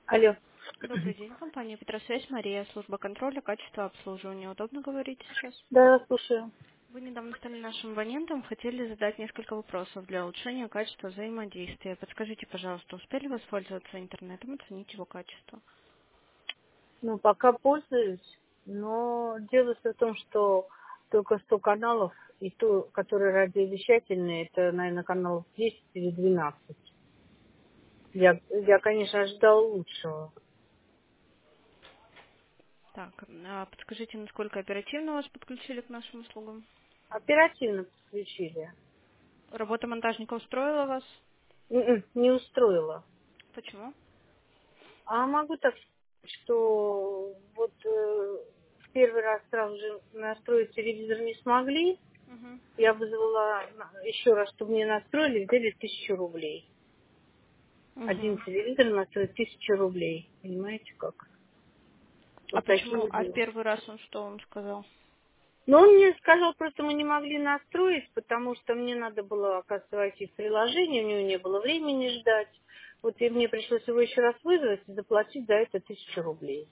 Алло. Добрый день, компания Петросвязь, Мария, служба контроля, качества обслуживания. Удобно говорить сейчас? Да, я слушаю. Вы недавно стали нашим абонентом, хотели задать несколько вопросов для улучшения качества взаимодействия. Подскажите, пожалуйста, успели воспользоваться интернетом, оценить его качество? Ну, пока пользуюсь, но дело в том, что только 100 каналов, и то, которые радиовещательные, это, наверное, каналов 10 или 12. Я, конечно, ожидал лучшего. Так, а подскажите, насколько оперативно вас подключили к нашим услугам? Оперативно подключили. Работа монтажника устроила вас? Не устроило. Почему? А могу так сказать, что вот в первый раз сразу же настроить телевизор не смогли. Угу. Я вызвала еще раз, чтобы мне настроили, взяли 1000 рублей. Один Угу. телевизор настроит 1000 рублей. Понимаете как? А Вот такие почему? вот А в дела. первый раз он что вам сказал? Но он мне сказал, просто мы не могли настроить, потому что мне надо было, оказывается, войти в приложение, у него не было времени ждать. Вот и мне пришлось его еще раз вызвать и заплатить за это 1000 рублей.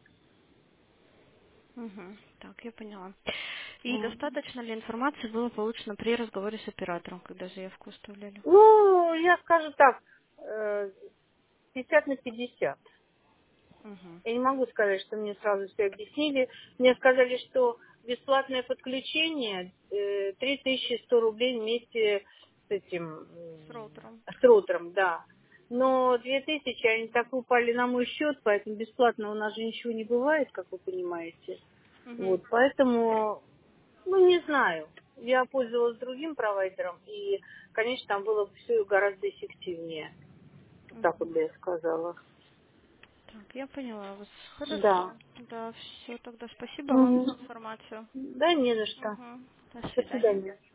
Угу. Так, я поняла. И М. достаточно ли информации было получено при разговоре с оператором, когда заявку оставляли? Ну, я скажу так, 50 на 50. Угу. Я не могу сказать, что мне сразу все объяснили. Мне сказали, что бесплатное подключение 3100 рублей вместе с этим, С роутером. с роутером, да. Но 2000 они так упали на мой счет, поэтому бесплатно у нас же ничего не бывает, как вы понимаете. Угу. Вот, поэтому, ну, не знаю. Я пользовалась другим провайдером, и, конечно, там было бы все гораздо эффективнее. Вот так вот Угу. бы я сказала. Так, я поняла вас. Да. Хорошо. Да, все, тогда спасибо вам Мгм. за информацию. Да, не за что. Угу. До До свидания. свидания.